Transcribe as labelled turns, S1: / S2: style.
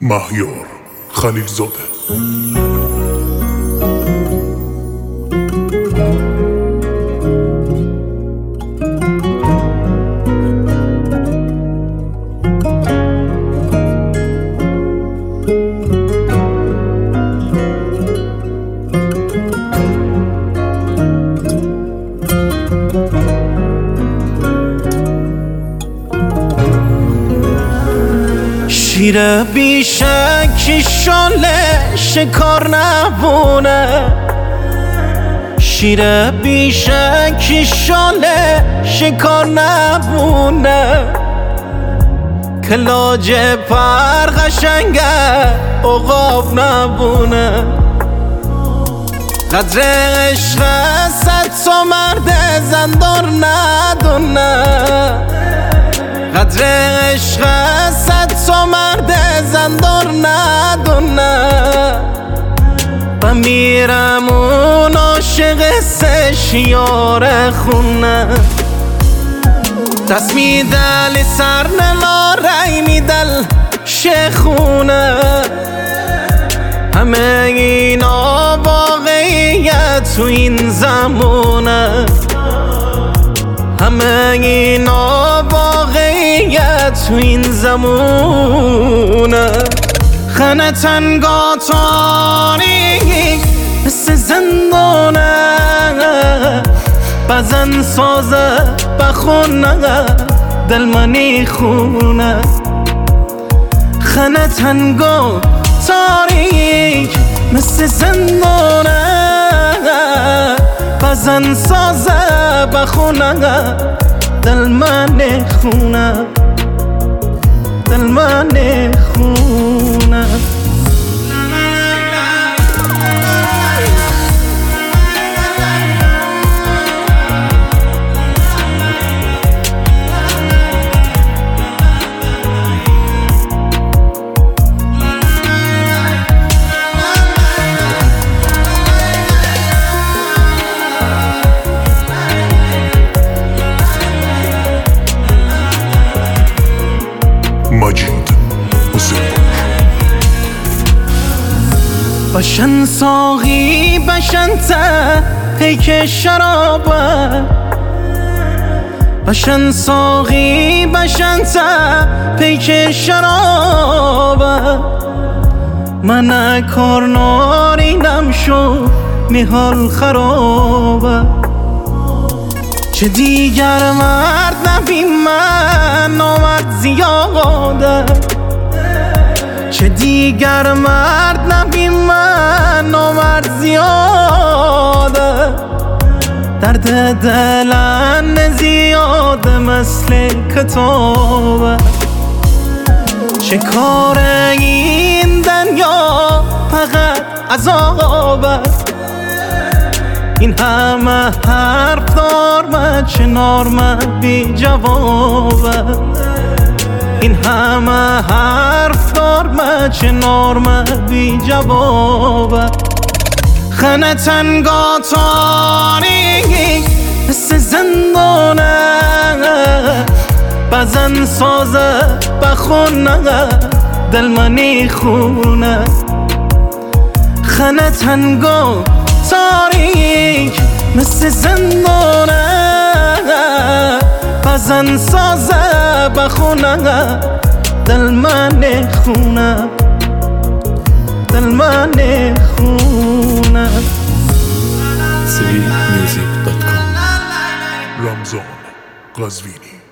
S1: مهیار خلیلزاده.
S2: شیر بیشکی شاله شکار نبونه، شیر بیشکی شاله شکار نبونه، کلاج پر قشنگه عقاب نبونه. قدر عشق صد تا مرد زندار ندونه، قدر عشق صد تا مرد زندار ندونه. و میرم اون عاشق سشیار خونه، دست میدل سر نلاره میدل شخونه. همه اینا واقعیت تو این زمونه، همه اینا واقعیت تو این زمونه. خانه تنگا تاریک مثل زندانه، بزن سازه بخونه دل منی خونه. خانه تنگا تاریک مثل زندانه، بزن سازه بخونه دل من خونه، دل من خونه. بشن ساقی بشن ته پیک شرابه، بشن ساقی بشن ته پیک شرابه. من کار نارینم شو میحال خرابه، چه دیگر مرد نبی من آمد زیاده، چه دیگر مرد نبی من آمد زیاده. درد دلن زیاده مثل کتابه، چه کار این دنیا فقط عذابه. این همه حرف دارم چه نارم بی جوابه، این همه حرف دارم چه نارم بی جوابه. خانه تنگا تاریک مثل زندانه، بزن سازه بخونه دل منی خونه. خانه تنگا تاریک مثل زندانه، بزن سازه بخونه دل من خونه، دل من خونه.
S1: sweetmusic.com. رمضان قزوینی.